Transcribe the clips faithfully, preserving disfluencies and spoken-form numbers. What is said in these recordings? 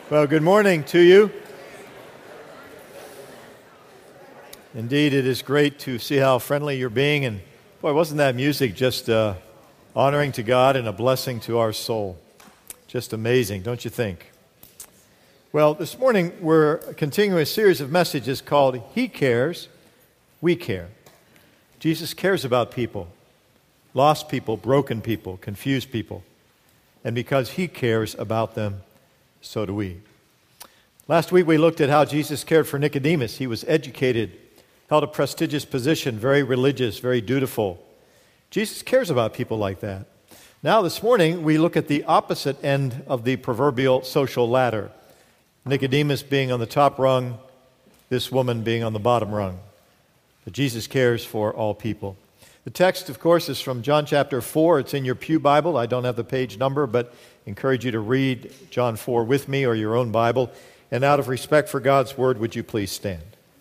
Well, good morning to you. Indeed, it is great to see how friendly you're being. And boy, wasn't that music just uh, honoring to God and a blessing to our soul? Just amazing, don't you think? Well, this morning we're continuing a series of messages called He Cares, We Care. Jesus cares about people, lost people, broken people, confused people. And because He cares about them, so do we. Last week we looked at how Jesus cared for Nicodemus. He was educated, held a prestigious position, very religious, very dutiful. Jesus cares about people like that. Now this morning we look at the opposite end of the proverbial social ladder. Nicodemus being on the top rung, this woman being on the bottom rung. But Jesus cares for all people. The text, of course, is from John chapter four. It's in your pew Bible. I don't have the page number, but encourage you to read John four with me or your own Bible. And out of respect for God's word, would you please stand?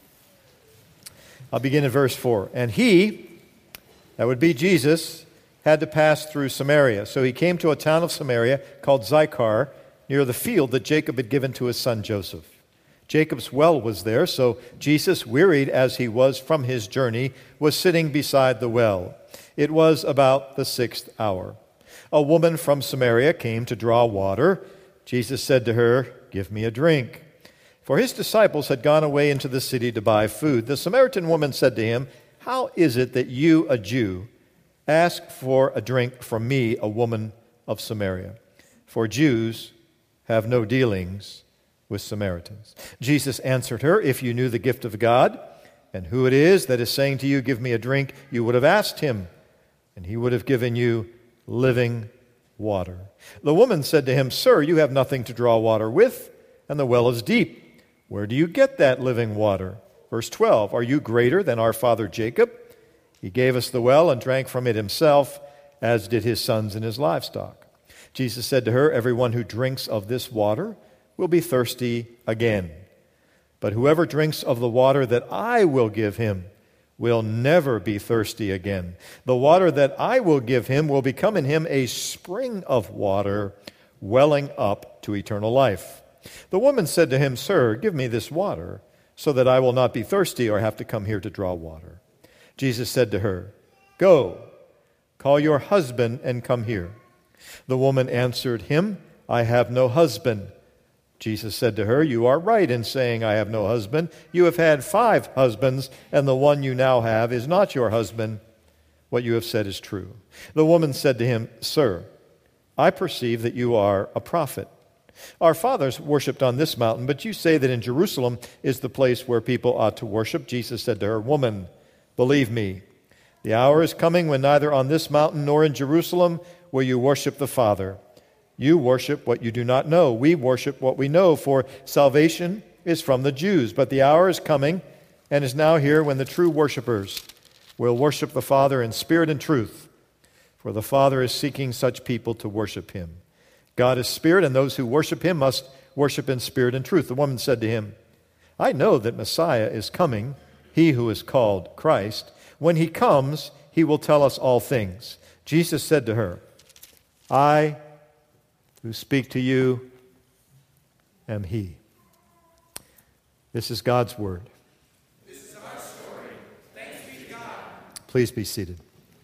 I'll begin in verse four. And he, that would be Jesus, had to pass through Samaria. So he came to a town of Samaria called Sychar, near the field that Jacob had given to his son Joseph. Jacob's well was there, so Jesus, wearied as he was from his journey, was sitting beside the well. It was about the sixth hour. A woman from Samaria came to draw water. Jesus said to her, "Give me a drink." For his disciples had gone away into the city to buy food. The Samaritan woman said to him, "How is it that you, a Jew, ask for a drink from me, a woman of Samaria? For Jews have no dealings with Samaritans." Jesus answered her, "If you knew the gift of God, and who it is that is saying to you, 'Give me a drink,' you would have asked him, and he would have given you living water." The woman said to him, "Sir, you have nothing to draw water with, and the well is deep. Where do you get that living water?" Verse twelve, "Are you greater than our father Jacob? He gave us the well and drank from it himself, as did his sons and his livestock." Jesus said to her, "Everyone who drinks of this water will be thirsty again. But whoever drinks of the water that I will give him will never be thirsty again. The water that I will give him will become in him a spring of water welling up to eternal life." The woman said to him, "Sir, give me this water so that I will not be thirsty or have to come here to draw water." Jesus said to her, "Go, call your husband and come here." The woman answered him, "I have no husband." Jesus said to her, "You are right in saying, 'I have no husband.' You have had five husbands, and the one you now have is not your husband. What you have said is true." The woman said to him, "Sir, I perceive that you are a prophet. Our fathers worshipped on this mountain, but you say that in Jerusalem is the place where people ought to worship." Jesus said to her, "Woman, believe me, the hour is coming when neither on this mountain nor in Jerusalem will you worship the Father. You worship what you do not know. We worship what we know, for salvation is from the Jews. But the hour is coming and is now here when the true worshipers will worship the Father in spirit and truth, for the Father is seeking such people to worship him. God is spirit, and those who worship him must worship in spirit and truth." The woman said to him, "I know that Messiah is coming, he who is called Christ. When he comes, he will tell us all things." Jesus said to her, "I who speak to you am he." This is God's word. This is our story. Thanks be to God. Please be seated.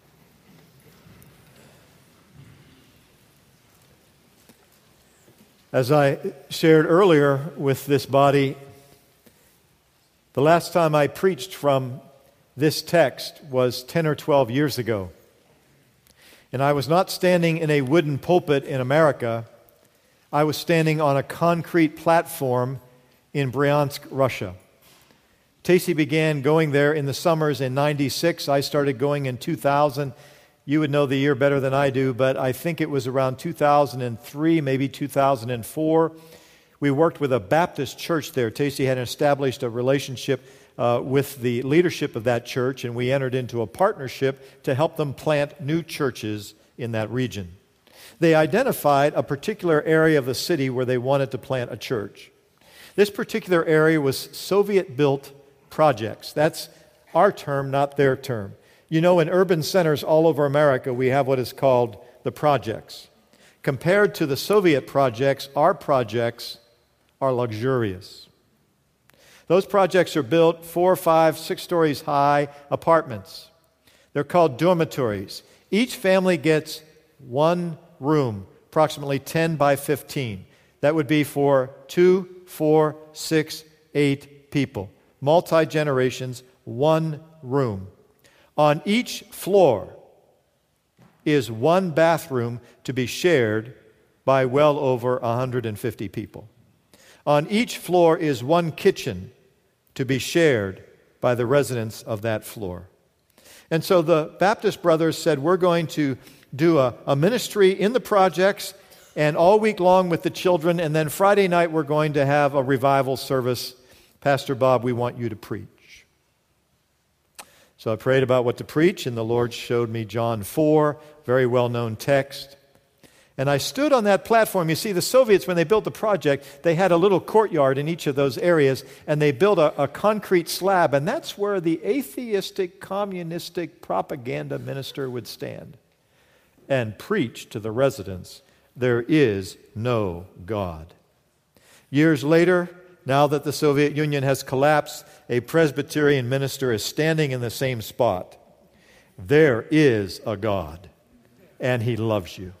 As I shared earlier with this body, the last time I preached from this text was ten or twelve years ago. And I was not standing in a wooden pulpit in America. I was standing on a concrete platform in Bryansk, Russia. Tacy began going there in the summers in ninety-six. I started going in two thousand. You would know the year better than I do, but I think it was around two thousand three, maybe two thousand four. We worked with a Baptist church there. Tacy had established a relationship uh, with the leadership of that church, and we entered into a partnership to help them plant new churches in that region. They identified a particular area of the city where they wanted to plant a church. This particular area was Soviet-built projects. That's our term, not their term. You know, in urban centers all over America, we have what is called the projects. Compared to the Soviet projects, our projects are luxurious. Those projects are built four, five, six stories high apartments. They're called dormitories. Each family gets one room, approximately ten by fifteen. That would be for two, four, six, eight people. Multi-generations, one room. On each floor is one bathroom to be shared by well over one hundred fifty people. On each floor is one kitchen to be shared by the residents of that floor. And so the Baptist brothers said, we're going to do a, a ministry in the projects and all week long with the children, and then Friday night we're going to have a revival service. Pastor Bob, we want you to preach. So I prayed about what to preach, and the Lord showed me John four, very well-known text. And I stood on that platform. You see, the Soviets, when they built the project, they had a little courtyard in each of those areas, and they built a, a concrete slab, and that's where the atheistic, communistic propaganda minister would stand and preach to the residents, there is no God. Years later, now that the Soviet Union has collapsed, a Presbyterian minister is standing in the same spot. There is a God, and He loves you.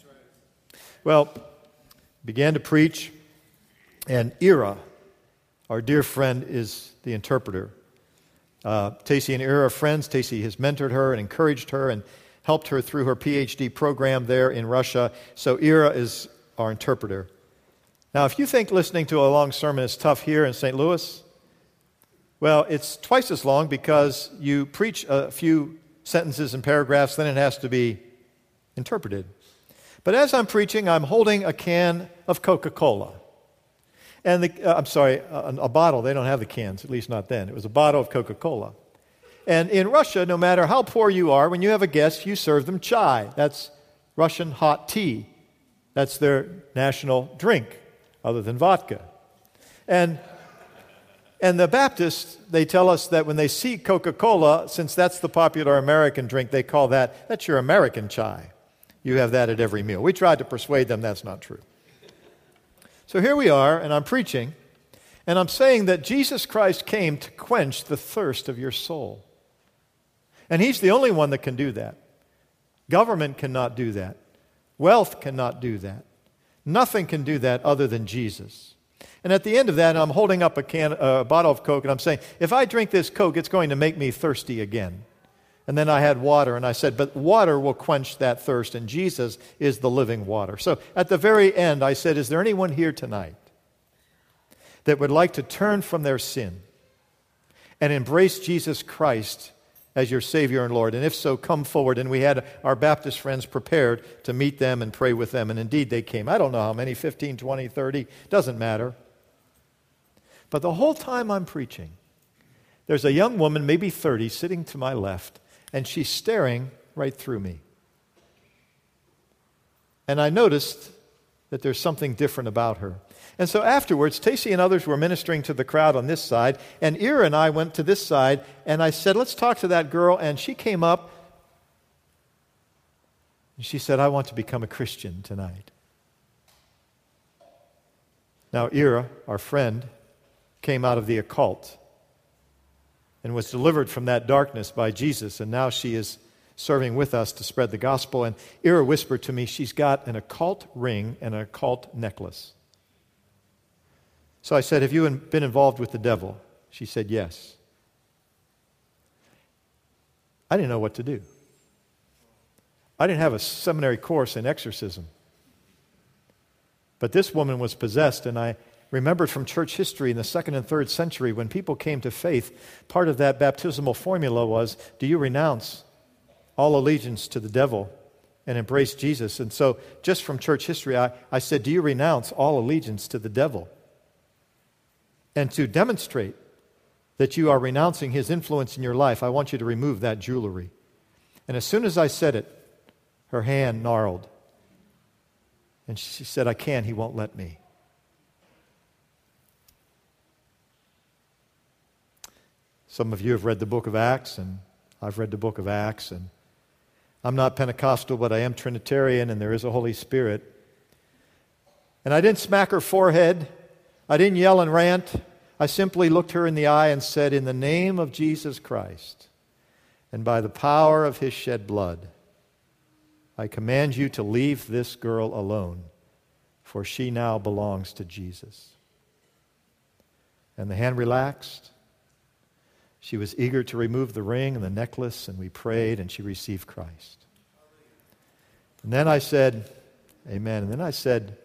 Well, began to preach, and Ira, our dear friend, is the interpreter. Uh, Tacy and Ira are friends. Tacy has mentored her and encouraged her and helped her through her P H D program there in Russia. So Ira is our interpreter. Now, if you think listening to a long sermon is tough here in Saint Louis, well, it's twice as long because you preach a few sentences and paragraphs, then it has to be interpreted. But as I'm preaching, I'm holding a can of Coca-Cola. And the, uh, I'm sorry, a, a bottle. They don't have the cans, at least not then. It was a bottle of Coca-Cola. And in Russia, no matter how poor you are, when you have a guest, you serve them chai. That's Russian hot tea. That's their national drink, other than vodka. And, and the Baptists, they tell us that when they see Coca-Cola, since that's the popular American drink, they call that, that's your American chai. You have that at every meal. We tried to persuade them that's not true. So here we are, and I'm preaching, and I'm saying that Jesus Christ came to quench the thirst of your soul. And He's the only one that can do that. Government cannot do that. Wealth cannot do that. Nothing can do that other than Jesus. And at the end of that, I'm holding up a can, a bottle of Coke, and I'm saying, if I drink this Coke, it's going to make me thirsty again. And then I had water, and I said, but water will quench that thirst, and Jesus is the living water. So at the very end, I said, is there anyone here tonight that would like to turn from their sin and embrace Jesus Christ as your Savior and Lord? And if so, come forward. And we had our Baptist friends prepared to meet them and pray with them, and indeed they came. I don't know how many, fifteen, twenty, thirty, doesn't matter. But the whole time I'm preaching, there's a young woman, maybe thirty, sitting to my left, and she's staring right through me. And I noticed that there's something different about her. And so afterwards, Tacy and others were ministering to the crowd on this side, and Ira and I went to this side, and I said, let's talk to that girl. And she came up, and she said, I want to become a Christian tonight. Now, Ira, our friend, came out of the occult and was delivered from that darkness by Jesus, and now she is serving with us to spread the gospel. And Ira whispered to me, she's got an occult ring and an occult necklace. So I said, have you been involved with the devil? She said, yes. I didn't know what to do. I didn't have a seminary course in exorcism. But this woman was possessed, and I remembered from church history in the second and third century when people came to faith, part of that baptismal formula was, do you renounce all allegiance to the devil and embrace Jesus? And so just from church history, I, I said, do you renounce all allegiance to the devil? And to demonstrate that you are renouncing his influence in your life, I want you to remove that jewelry. And as soon as I said it, her hand gnarled. And she said, I can't, he won't let me. Some of you have read the book of Acts, and I've read the book of Acts, and I'm not Pentecostal, but I am Trinitarian, and there is a Holy Spirit. And I didn't smack her forehead. I didn't yell and rant. I simply looked her in the eye and said, in the name of Jesus Christ and by the power of his shed blood, I command you to leave this girl alone, for she now belongs to Jesus. And the hand relaxed. She was eager to remove the ring and the necklace, and we prayed, and she received Christ. And then I said, amen. And then I said,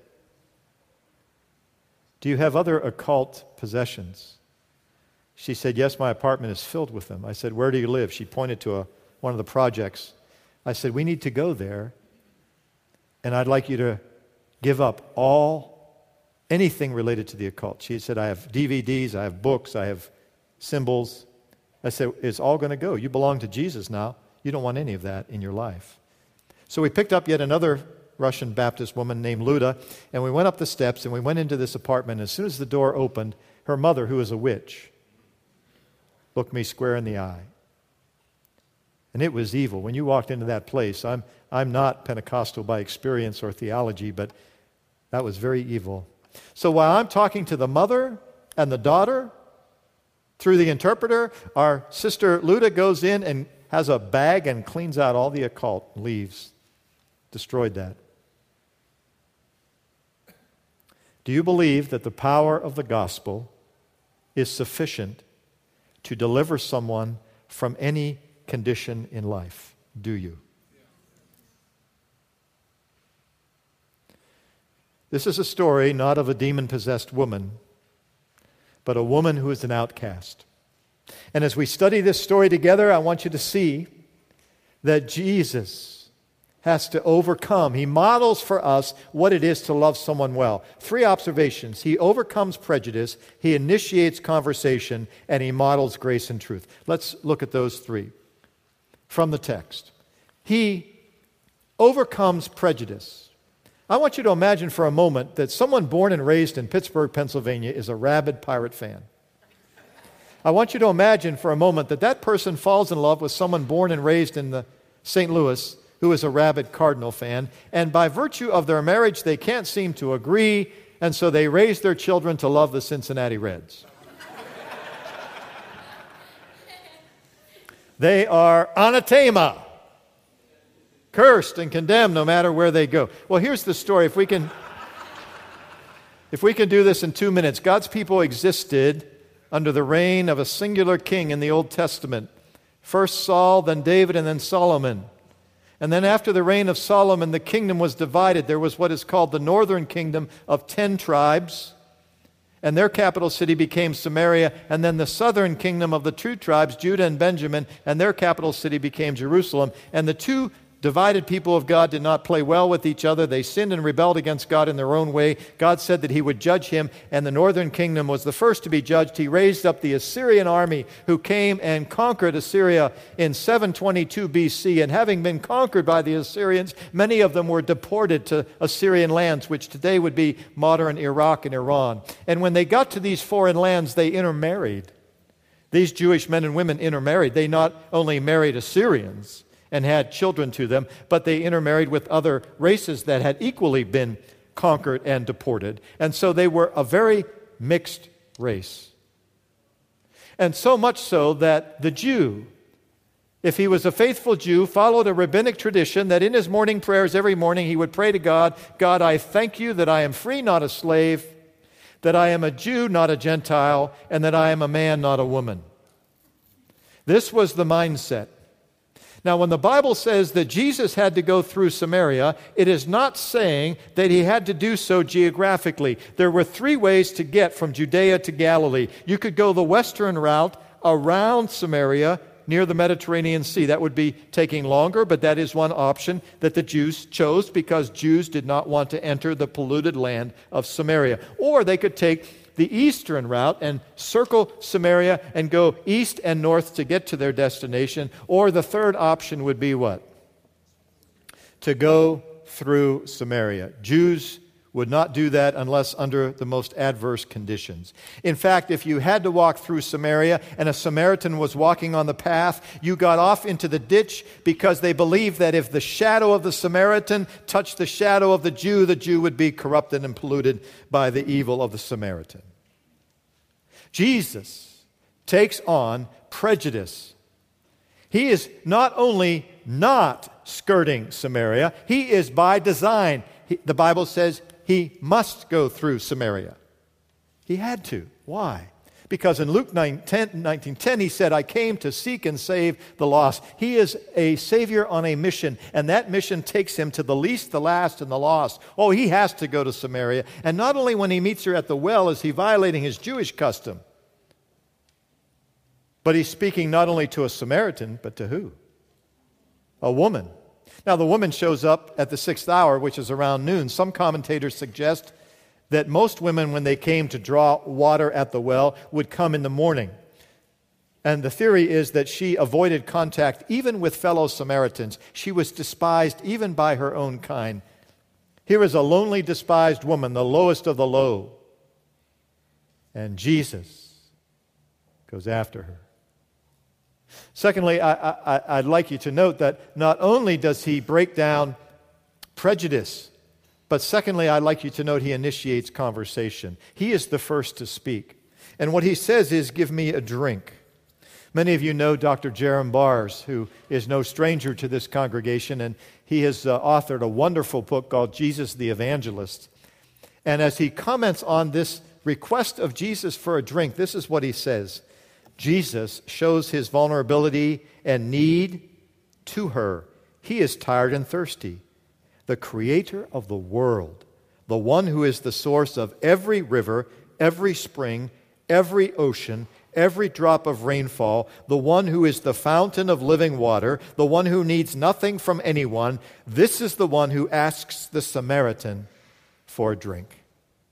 do you have other occult possessions? She said, yes, my apartment is filled with them. I said, where do you live? She pointed to a, one of the projects. I said, we need to go there, and I'd like you to give up all, anything related to the occult. She said, I have D V Ds, I have books, I have symbols. I said, it's all going to go. You belong to Jesus now. You don't want any of that in your life. So we picked up yet another Russian Baptist woman named Luda, and we went up the steps, and we went into this apartment. As soon as the door opened, her mother, who is a witch, looked me square in the eye. And it was evil. When you walked into that place, I'm, I'm not Pentecostal by experience or theology, but that was very evil. So while I'm talking to the mother and the daughter, through the interpreter, our sister Luda goes in and has a bag and cleans out all the occult, leaves, destroyed that. Do you believe that the power of the gospel is sufficient to deliver someone from any condition in life? Do you? This is a story not of a demon-possessed woman, but a woman who is an outcast. And as we study this story together, I want you to see that Jesus has to overcome. He models for us what it is to love someone well. Three observations. He overcomes prejudice, he initiates conversation, and he models grace and truth. Let's look at those three from the text. He overcomes prejudice. I want you to imagine for a moment that someone born and raised in Pittsburgh, Pennsylvania is a rabid Pirate fan. I want you to imagine for a moment that that person falls in love with someone born and raised in the Saint Louis who is a rabid Cardinal fan, and by virtue of their marriage, they can't seem to agree, and so they raise their children to love the Cincinnati Reds. They are anathema, cursed and condemned no matter where they go. Well, here's the story. If we can, if we can do this in two minutes, God's people existed under the reign of a singular king in the Old Testament. First Saul, then David, and then Solomon. And then after the reign of Solomon, the kingdom was divided. There was what is called the northern kingdom of ten tribes, and their capital city became Samaria. And then the southern kingdom of the two tribes, Judah and Benjamin, and their capital city became Jerusalem. And the two divided people of God did not play well with each other. They sinned and rebelled against God in their own way. God said that he would judge him, and the northern kingdom was the first to be judged. He raised up the Assyrian army who came and conquered Assyria in seven twenty-two B C. And having been conquered by the Assyrians, many of them were deported to Assyrian lands, which today would be modern Iraq and Iran. And when they got to these foreign lands, they intermarried. These Jewish men and women intermarried. They not only married Assyrians and had children to them, but they intermarried with other races that had equally been conquered and deported. And so they were a very mixed race. And so much so that the Jew, if he was a faithful Jew, followed a rabbinic tradition that in his morning prayers every morning he would pray to God, God, I thank you that I am free, not a slave, that I am a Jew, not a Gentile, and that I am a man, not a woman. This was the mindset. Now, when the Bible says that Jesus had to go through Samaria, it is not saying that he had to do so geographically. There were three ways to get from Judea to Galilee. You could go the western route around Samaria near the Mediterranean Sea. That would be taking longer, but that is one option that the Jews chose because Jews did not want to enter the polluted land of Samaria. Or they could take the eastern route and circle Samaria and go east and north to get to their destination. Or the third option would be what? To go through Samaria. Jews would not do that unless under the most adverse conditions. In fact, if you had to walk through Samaria and a Samaritan was walking on the path, you got off into the ditch because they believed that if the shadow of the Samaritan touched the shadow of the Jew, the Jew would be corrupted and polluted by the evil of the Samaritan. Jesus takes on prejudice. He is not only not skirting Samaria, he is by design. He, the Bible says he must go through Samaria. He had to. Why? Because in Luke nineteen ten, he said, I came to seek and save the lost. He is a Savior on a mission, and that mission takes him to the least, the last, and the lost. Oh, he has to go to Samaria. And not only when he meets her at the well is he violating his Jewish custom, but he's speaking not only to a Samaritan, but to who? A woman. Now, the woman shows up at the sixth hour, which is around noon. Some commentators suggest that most women, when they came to draw water at the well, would come in the morning. And the theory is that she avoided contact even with fellow Samaritans. She was despised even by her own kind. Here is a lonely, despised woman, the lowest of the low. And Jesus goes after her. Secondly, I, I, I'd like you to note that not only does he break down prejudice, but secondly, I'd like you to note he initiates conversation. He is the first to speak. And what he says is, give me a drink. Many of you know Doctor Jerram Bars, who is no stranger to this congregation, and he has uh, authored a wonderful book called Jesus the Evangelist. And as he comments on this request of Jesus for a drink, this is what he says. Jesus shows his vulnerability and need to her. He is tired and thirsty. The creator of the world, the one who is the source of every river, every spring, every ocean, every drop of rainfall, the one who is the fountain of living water, the one who needs nothing from anyone, this is the one who asks the Samaritan for a drink.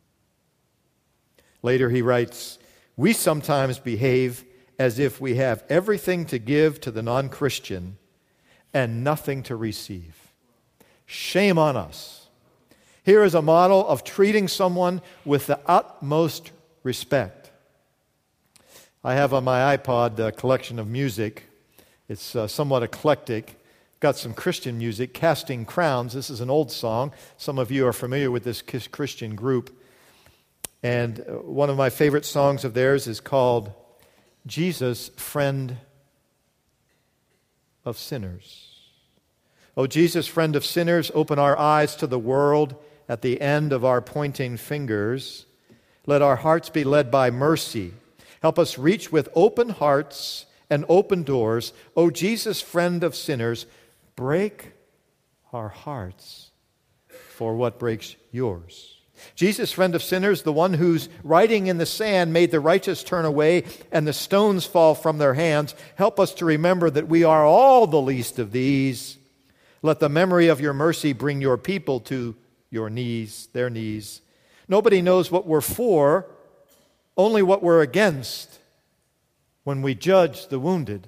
Later he writes, we sometimes behave as if we have everything to give to the non-Christian and nothing to receive. Shame on us. Here is a model of treating someone with the utmost respect. I have on my iPod a collection of music. It's uh, somewhat eclectic. Got some Christian music, Casting Crowns. This is an old song. Some of you are familiar with this Christian group. And one of my favorite songs of theirs is called Jesus, Friend of Sinners. O Jesus, friend of sinners, open our eyes to the world at the end of our pointing fingers. Let our hearts be led by mercy. Help us reach with open hearts and open doors. O Jesus, friend of sinners, break our hearts for what breaks yours. Jesus, friend of sinners, the one whose writing in the sand made the righteous turn away and the stones fall from their hands, help us to remember that we are all the least of these. Let the memory of your mercy bring your people to your knees, their knees. Nobody knows what we're for, only what we're against when we judge the wounded.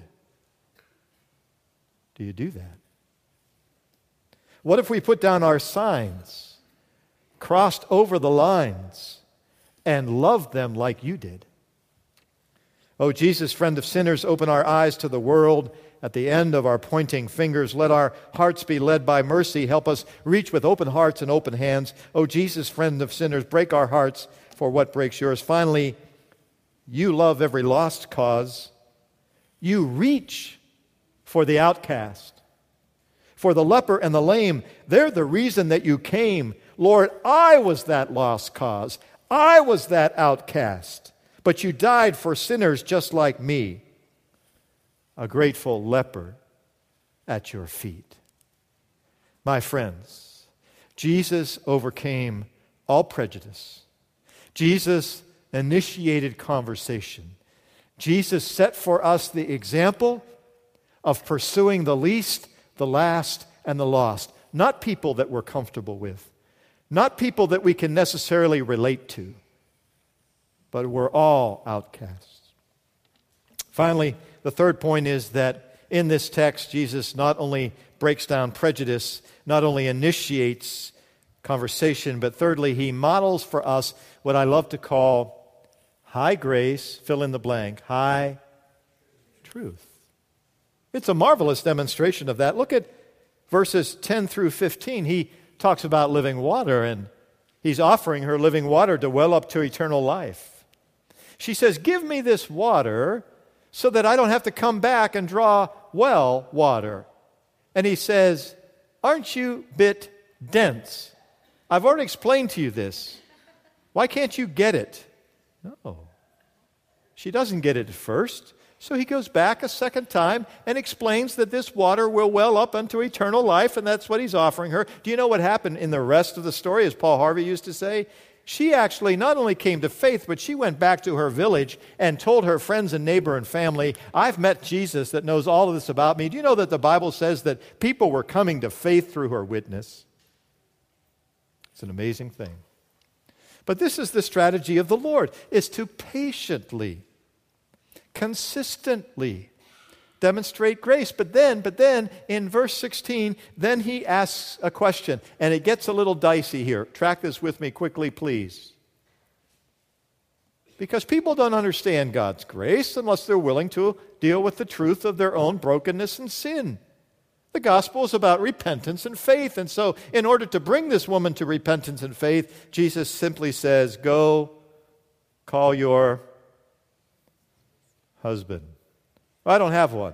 Do you do that? What if we put down our signs, crossed over the lines, and loved them like you did? Oh, Jesus, friend of sinners, open our eyes to the world at the end of our pointing fingers. Let our hearts be led by mercy. Help us reach with open hearts and open hands. Oh, Jesus, friend of sinners, break our hearts for what breaks yours. Finally, you love every lost cause. You reach for the outcast, for the leper and the lame. They're the reason that you came. Lord, I was that lost cause. I was that outcast. But you died for sinners just like me. A grateful leper at your feet. My friends, Jesus overcame all prejudice. Jesus initiated conversation. Jesus set for us the example of pursuing the least, the last, and the lost. Not people that we're comfortable with. Not people that we can necessarily relate to. But we're all outcasts. Finally, the third point is that in this text, Jesus not only breaks down prejudice, not only initiates conversation, but thirdly, he models for us what I love to call high grace, fill in the blank, high truth. It's a marvelous demonstration of that. Look at verses ten through fifteen. He talks about living water, and he's offering her living water to well up to eternal life. She says, give me this water so that I don't have to come back and draw well water. And he says, aren't you a bit dense? I've already explained to you this. Why can't you get it? No. She doesn't get it at first. So he goes back a second time and explains that this water will well up unto eternal life, and that's what he's offering her. Do you know what happened in the rest of the story, as Paul Harvey used to say? She actually not only came to faith, but she went back to her village and told her friends and neighbor and family, I've met Jesus that knows all of this about me. Do you know that the Bible says that people were coming to faith through her witness? It's an amazing thing. But this is the strategy of the Lord, is to patiently, consistently demonstrate grace. But then, but then, in verse sixteen, then he asks a question, and it gets a little dicey here. Track this with me quickly, please. Because people don't understand God's grace unless they're willing to deal with the truth of their own brokenness and sin. The gospel is about repentance and faith. And so, in order to bring this woman to repentance and faith, Jesus simply says, go call your husband. Well, I don't have one.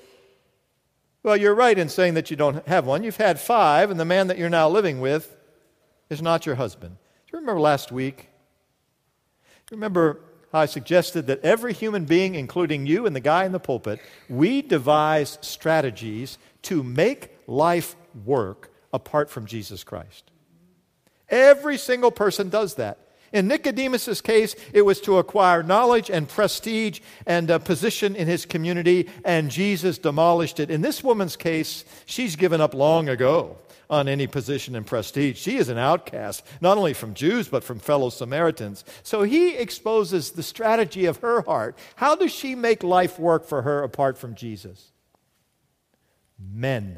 Well, you're right in saying that you don't have one. You've had five, and the man that you're now living with is not your husband. Do you remember last week? Remember how I suggested that every human being, including you and the guy in the pulpit, we devise strategies to make life work apart from Jesus Christ. Every single person does that. In Nicodemus' case, it was to acquire knowledge and prestige and a position in his community, and Jesus demolished it. In this woman's case, she's given up long ago on any position and prestige. She is an outcast, not only from Jews, but from fellow Samaritans. So he exposes the strategy of her heart. How does she make life work for her apart from Jesus? Men.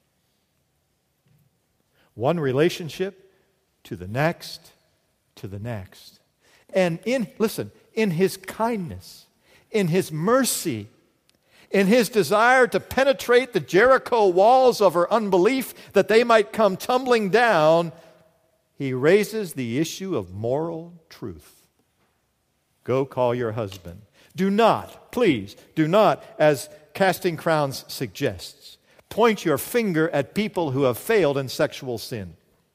One relationship to the next, to the next. And in, listen, in his kindness, in his mercy, in his desire to penetrate the Jericho walls of her unbelief that they might come tumbling down, he raises the issue of moral truth. Go call your husband. Do not, please, do not, as Casting Crowns suggests, point your finger at people who have failed in sexual sin.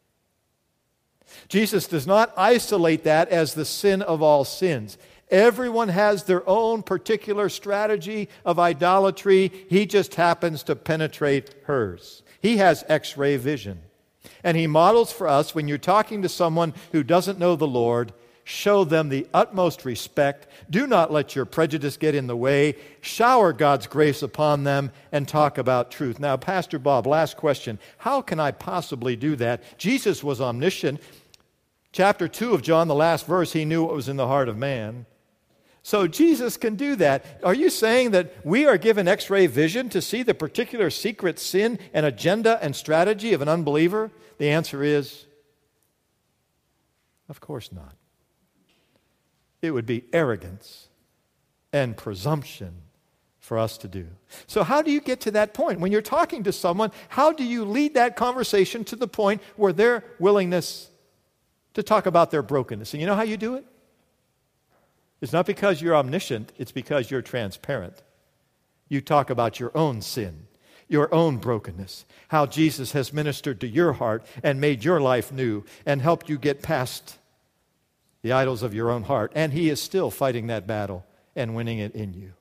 Jesus does not isolate that as the sin of all sins. Everyone has their own particular strategy of idolatry. He just happens to penetrate hers. He has X-ray vision. And he models for us, when you're talking to someone who doesn't know the Lord, show them the utmost respect. Do not let your prejudice get in the way. Shower God's grace upon them and talk about truth. Now, Pastor Bob, last question. How can I possibly do that? Jesus was omniscient. Chapter two of John, the last verse, he knew what was in the heart of man. So Jesus can do that. Are you saying that we are given X-ray vision to see the particular secret sin and agenda and strategy of an unbeliever? The answer is, of course not. It would be arrogance and presumption for us to do. So how do you get to that point? When you're talking to someone, how do you lead that conversation to the point where their willingness to talk about their brokenness? And you know how you do it? It's not because you're omniscient, it's because you're transparent. You talk about your own sin, your own brokenness, how Jesus has ministered to your heart and made your life new and helped you get past the idols of your own heart. And he is still fighting that battle and winning it in you.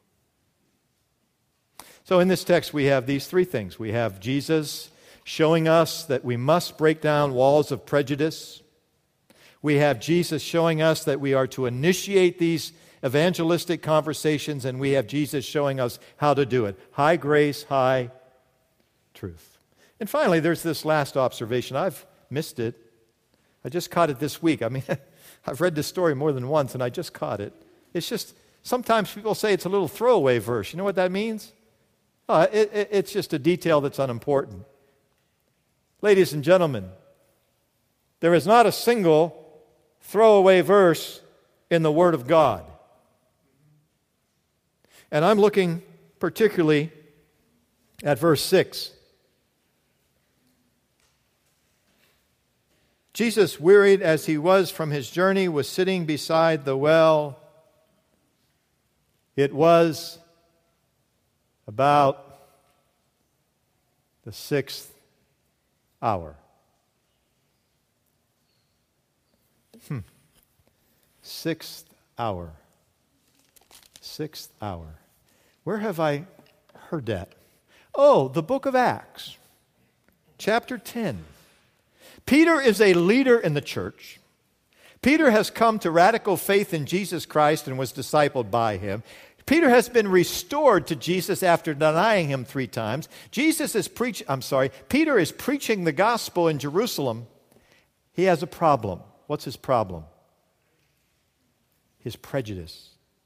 So in this text we have these three things. We have Jesus showing us that we must break down walls of prejudice. We have Jesus showing us that we are to initiate these evangelistic conversations, and we have Jesus showing us how to do it. High grace, high truth. And finally, there's this last observation. I've missed it. I just caught it this week. I mean, I've read this story more than once, and I just caught it. It's just, sometimes people say it's a little throwaway verse. You know what that means? Oh, it, it, it's just a detail that's unimportant. Ladies and gentlemen, there is not a single throwaway verse in the Word of God. And I'm looking particularly at verse six. Jesus, wearied as he was from his journey, was sitting beside the well, It was about the sixth hour. Hmm. Sixth hour. Sixth hour. Where have I heard that? Oh, the book of Acts, chapter ten. Peter is a leader in the church. Peter has come to radical faith in Jesus Christ and was discipled by him. Peter has been restored to Jesus after denying him three times. Jesus is preach I'm sorry, Peter is preaching the gospel in Jerusalem. He has a problem. What's his problem? His prejudice.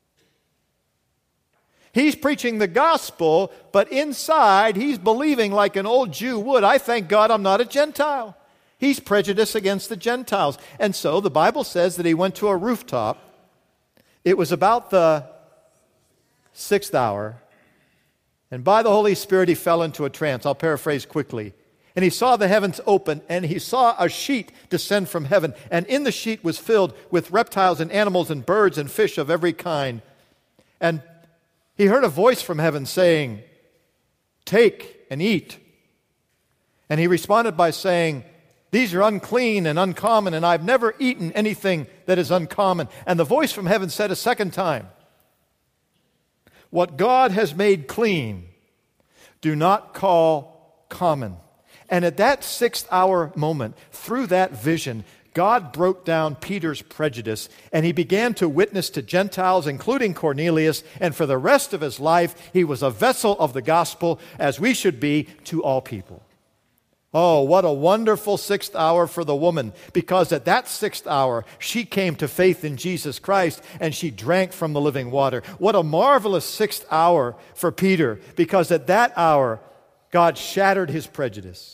He's preaching the gospel, but inside he's believing like an old Jew would, I thank God I'm not a Gentile. He's prejudiced against the Gentiles. And so the Bible says that he went to a rooftop. It was about the sixth hour. And by the Holy Spirit, he fell into a trance. I'll paraphrase quickly. And he saw the heavens open, and he saw a sheet descend from heaven. And in the sheet was filled with reptiles and animals and birds and fish of every kind. And he heard a voice from heaven saying, "Take and eat." And he responded by saying, "These are unclean and uncommon, and I've never eaten anything that is uncommon." And the voice from heaven said a second time, "What God has made clean, do not call common." And at that sixth hour moment, through that vision, God broke down Peter's prejudice, and he began to witness to Gentiles, including Cornelius, and for the rest of his life, he was a vessel of the gospel, as we should be to all people. Oh, what a wonderful sixth hour for the woman, because at that sixth hour, she came to faith in Jesus Christ, and she drank from the living water. What a marvelous sixth hour for Peter, because at that hour, God shattered his prejudice.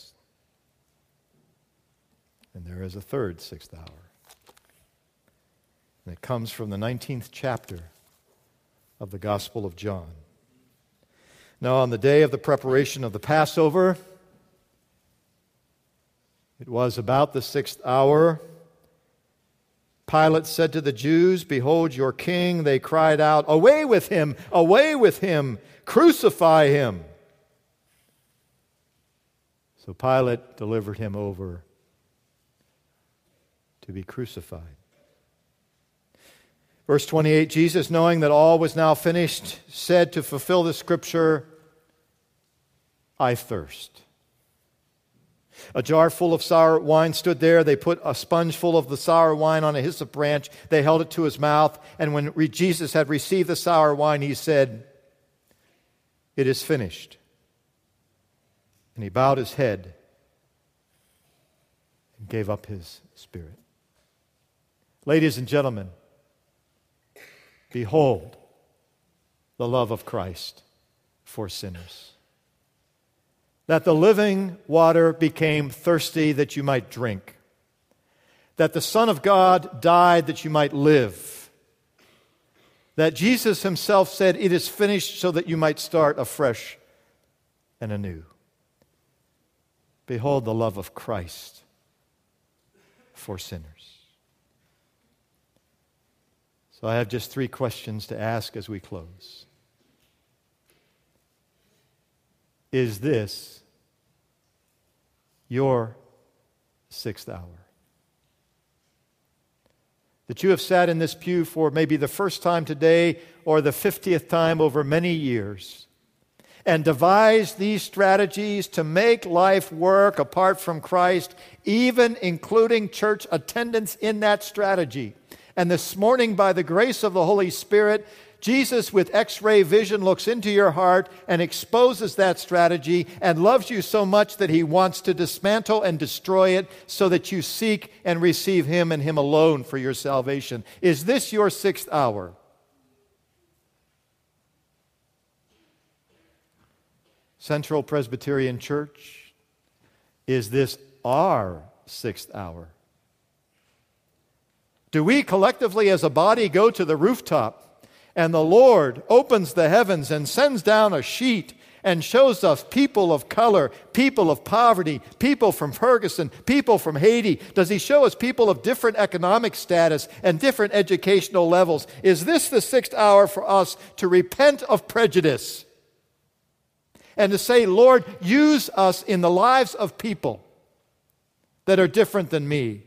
And there is a third sixth hour. And it comes from the nineteenth chapter of the Gospel of John. Now, on the day of the preparation of the Passover, it was about the sixth hour. Pilate said to the Jews, "Behold your king." They cried out, "Away with him! Away with him! Crucify him!" So Pilate delivered him over to be crucified. Verse twenty-eight, Jesus, knowing that all was now finished, said to fulfill the scripture, "I thirst." A jar full of sour wine stood there. They put a sponge full of the sour wine on a hyssop branch. They held it to his mouth. And when Jesus had received the sour wine, he said, "It is finished." And he bowed his head and gave up his spirit. Ladies and gentlemen, behold the love of Christ for sinners. That the living water became thirsty that you might drink. That the Son of God died that you might live. That Jesus himself said, "It is finished," so that you might start afresh and anew. Behold the love of Christ for sinners. So I have just three questions to ask as we close. Is this your sixth hour? That you have sat in this pew for maybe the first time today or the fiftieth time over many years and devised these strategies to make life work apart from Christ, even including church attendance in that strategy. And this morning, by the grace of the Holy Spirit, Jesus, with X-ray vision, looks into your heart and exposes that strategy and loves you so much that he wants to dismantle and destroy it so that you seek and receive him and him alone for your salvation. Is this your sixth hour? Central Presbyterian Church, is this our sixth hour? Do we collectively as a body go to the rooftop and the Lord opens the heavens and sends down a sheet and shows us people of color, people of poverty, people from Ferguson, people from Haiti? Does he show us people of different economic status and different educational levels? Is this the sixth hour for us to repent of prejudice and to say, Lord, use us in the lives of people that are different than me?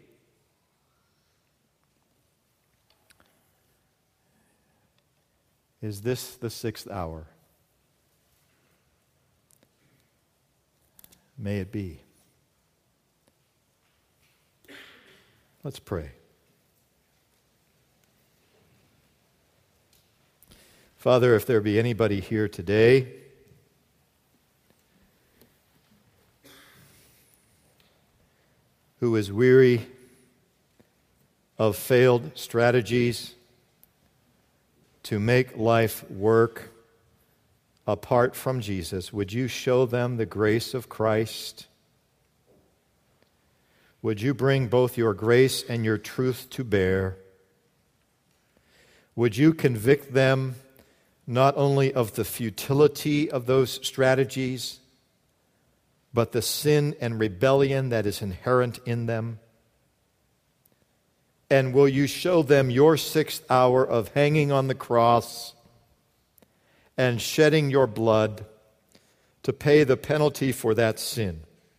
Is this the sixth hour? May it be. Let's pray. Father, if there be anybody here today who is weary of failed strategies to make life work apart from Jesus, would you show them the grace of Christ? Would you bring both your grace and your truth to bear? Would you convict them not only of the futility of those strategies, but the sin and rebellion that is inherent in them? And will you show them your sixth hour of hanging on the cross and shedding your blood to pay the penalty for that sin?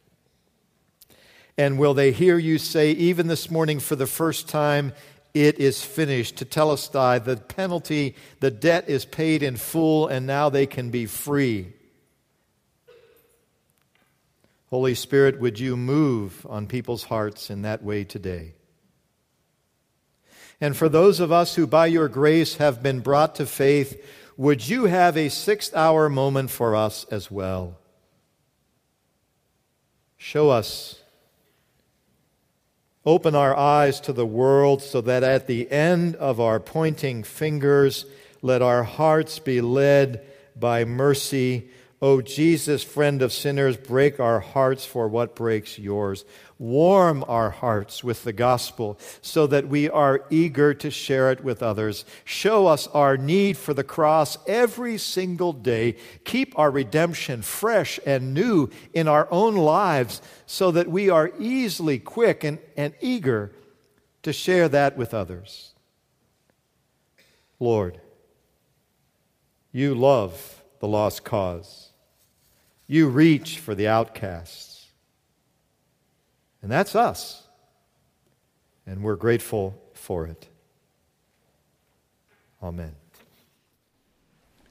And will they hear you say, even this morning for the first time, it is finished, to Telestai, the penalty, the debt is paid in full, and now they can be free? Holy Spirit, would you move on people's hearts in that way today? And for those of us who by your grace have been brought to faith, would you have a sixth hour moment for us as well? Show us. Open our eyes to the world so that at the end of our pointing fingers, let our hearts be led by mercy. O Jesus, friend of sinners, break our hearts for what breaks yours. Warm our hearts with the gospel so that we are eager to share it with others. Show us our need for the cross every single day. Keep our redemption fresh and new in our own lives so that we are easily quick and, and eager to share that with others. Lord, you love the lost cause. You reach for the outcasts. And that's us. And we're grateful for it. Amen.